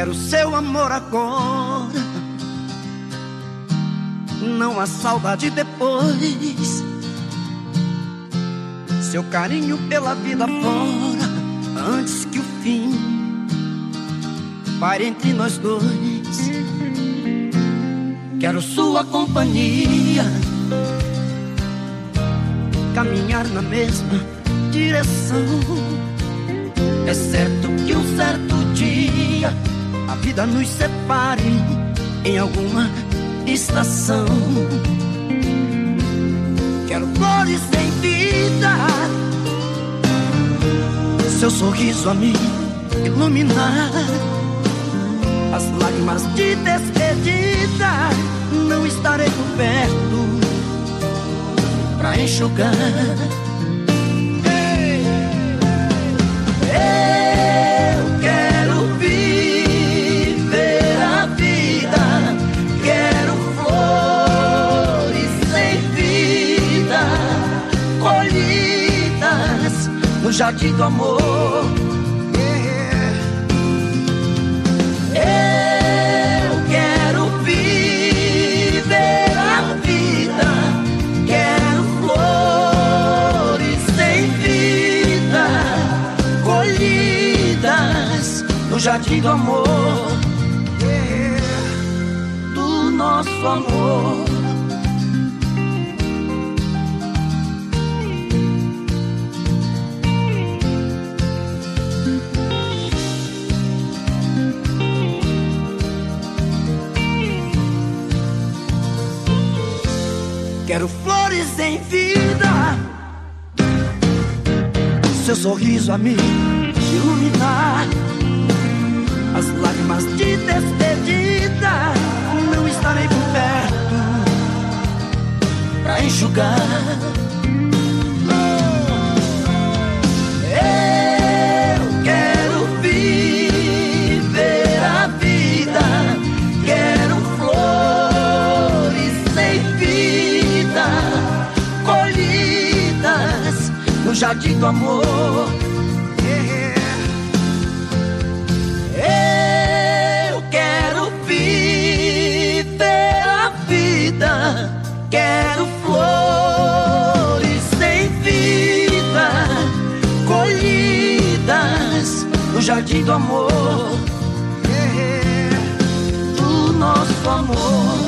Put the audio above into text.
Quero seu amor agora, não há saudade depois. Seu carinho pela vida fora, antes que o fim pare entre nós dois. Quero sua companhia, caminhar na mesma direção. É certo que um certo dia a vida nos separe em alguma estação. Quero flores sem vida, seu sorriso a me iluminar. As lágrimas de despedida não estarei por perto pra enxugar. Eu quero viver a vida, quero flores sem vida, colhidas no jardim do amor. Eu quero viver a vida, quero flores sem vida, colhidas no jardim do amor, do nosso amor. Quero flores em vida, seu sorriso a me iluminar. As lágrimas de despedida não estarei por perto pra enxugar. Eu quero viver a vida, quero flores sem vida, colhidas no jardim do amor. Eu quero viver a vida, quero flores sem vida, colhidas no jardim do amor, do nosso amor.